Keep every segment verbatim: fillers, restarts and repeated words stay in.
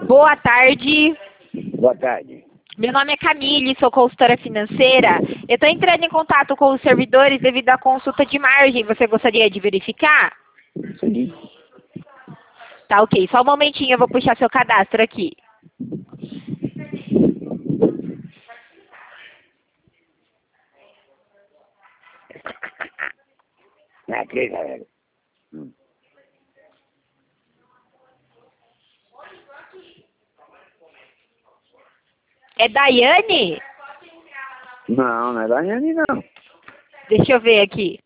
Boa tarde. Boa tarde. Meu nome é Camille, sou consultora financeira. Eu estou entrando em contato com os servidores devido à consulta de margem. Você gostaria de verificar? Sim. Tá ok. Só um momentinho, eu vou puxar seu cadastro aqui. Aqui, galera. Hum. É Daiane? Não, não é da Daiane, não. Deixa eu ver aqui.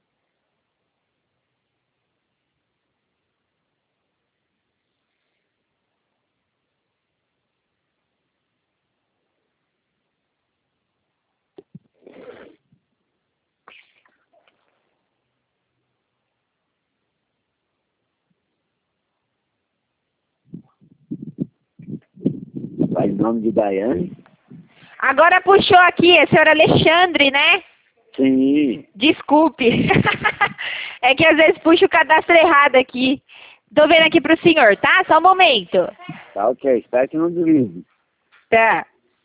Vai em nome de Daiane? Agora puxou aqui, é senhor Alexandre, né? Sim. Desculpe. É que às vezes puxa o cadastro errado aqui. Tô vendo aqui pro senhor, tá? Só um momento. Tá ok, espero que não deslize. Tá.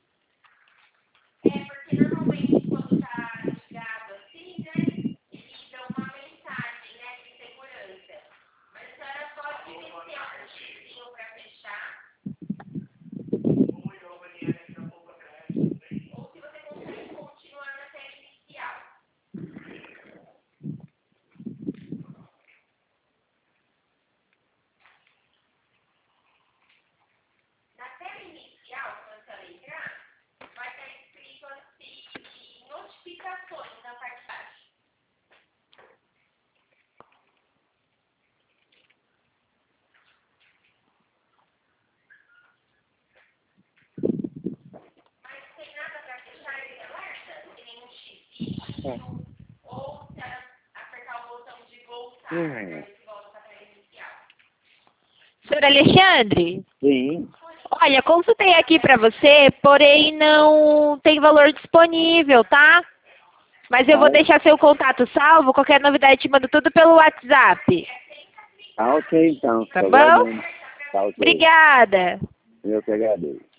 Hum. Senhor Alexandre? Sim. Olha, consultei aqui pra você, porém não tem valor disponível, tá? Mas eu vou Tá, deixar seu contato salvo, qualquer novidade te mando tudo pelo WhatsApp. tá ok, então. Tá Tô bom? aguardando. Tá ok. Obrigada. Eu que agradeço.